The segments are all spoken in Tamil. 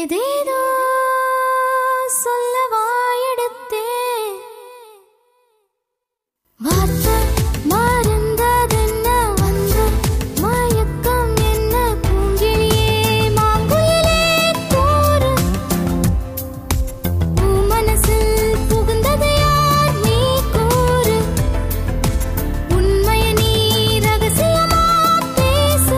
ஏதேதோ சொல்ல வாயெடுத்தே வார்த்தை மறந்ததென்ன வந்த மயக்கம் என்ன பூங்கிலியே மாங்குயிலே கூறு உன் மனசில் புகுந்தது யார் நீ கூறு உண்மைய நீ ரகசியமா பேசு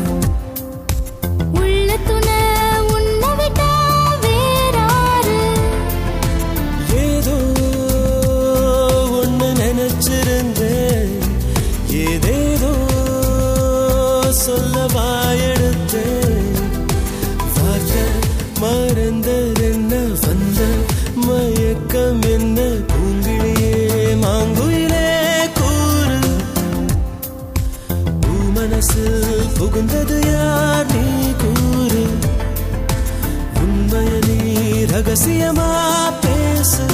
உள்ளத்துன உன்னை விட்டா வேறாரு ஏதோ ஒன்னு நினைச்சிருந்தேன் ஏதேதோ சொல்ல வாயெடுத்தேன் வார்த்தை மறந்ததென்ன வந்த மயக்கம் என்ன பூங்கிலியே மாங்குயிலே கூறு உன் மனசில் புகுந்தது யார் நீ கூறு உண்மைய நீ ரகசியமா பேசு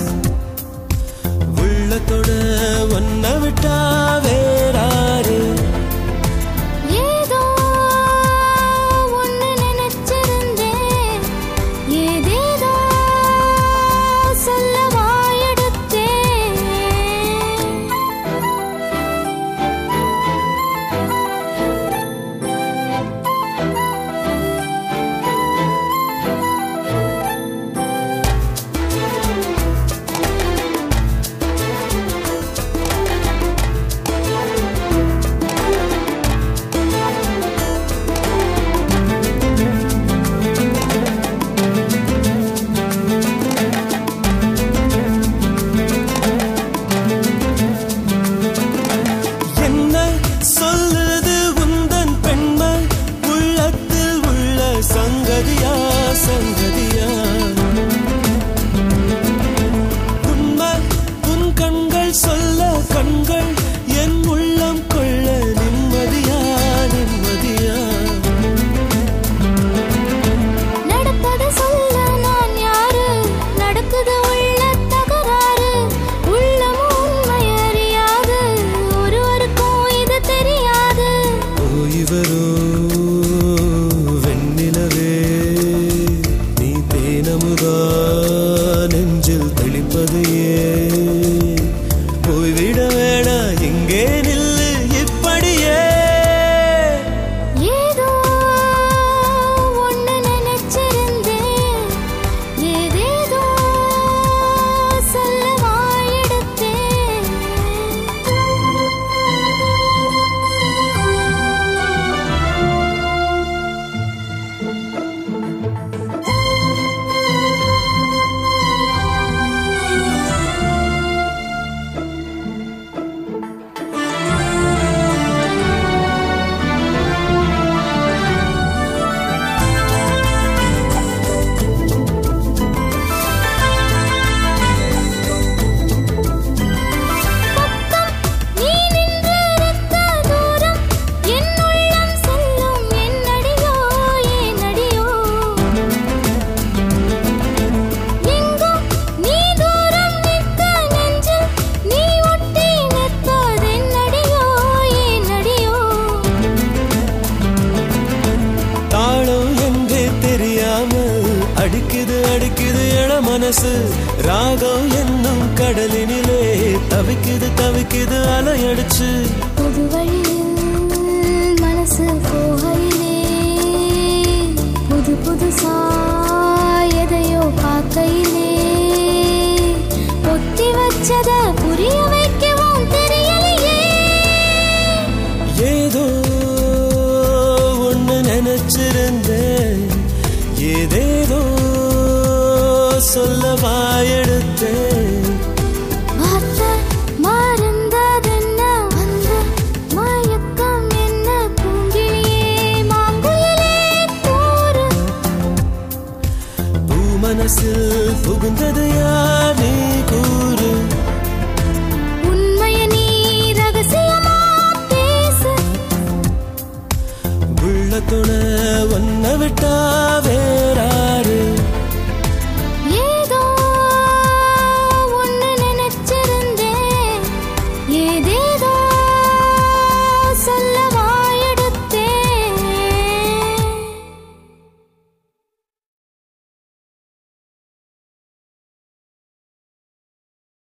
உள்ளத்தோட ஒன்ன விட்டா வேறாரு ஏதோ ஒன்னு நினைச்சிருந்தேன் ஏதேதோ சொல்ல வாயெடுத்தேன் என்ன சொல்லுது உந்தன் பெண்மை உள்ளத்தில் உள்ள சங்கதியா சங்கதியா உண்மை உன் கண்கள் சொல்ல கண்கள் என் உள்ளம் கொள்ள நிம்மதியா நிம்மதியா நடப்பது சொல்ல நான் யாரு நடக்குது உள்ள தகராறு உள்ளமும் உண்மை அறியாது ஒருவருக்கும் இது தெரியாது இவரோ வெண்ணிலவே நீ தேனமுதா நெஞ்சில் தெளிப்பது ஏன் போய்விட வேணா இங்கே நில்லு இப்படியே ஏதோ ஒன்னு நினைச்சிருந்தேன் ஏதேதோ சொல்ல வாயெடுத்தேன் நீ நின்றிருக்க தூரம் என் உள்ளம் செல்லும் என்னடியோ ஏனடியோ எங்கும் நீ தூரம் நிற்க நெஞ்சில் நீ ஒட்டி நிற்பதென்னடியோ ஏனடியோ தாளம் எங்கே தெரியாமல் அடிக்குது அடிக்குது என மனசு ராகம் என்னும் கடலினிலே தவிக்குது தவிக்குது அலையடிச்சு புது வழியில் மனசு போகையிலே புது புதுசா எதையோ பார்க்கையிலே பொத்தி வச்சத புரிய வைக்கவும் தெரியலையே ஏதோ ஒன்னு நினைச்சிருந்தேன் ஏதேதோ சொல்ல வாயெடுத்தேன் வார்த்தை மறந்ததென்ன வந்த மயக்கம் என்ன பூங்கிலியே மாங்குயிலே கூறு பூ மனசில் புகுந்தது யார் நீ கூறு உண்மைய நீ ரகசியமா பேசு உள்ளத்தோட ஒன்ன விட்டா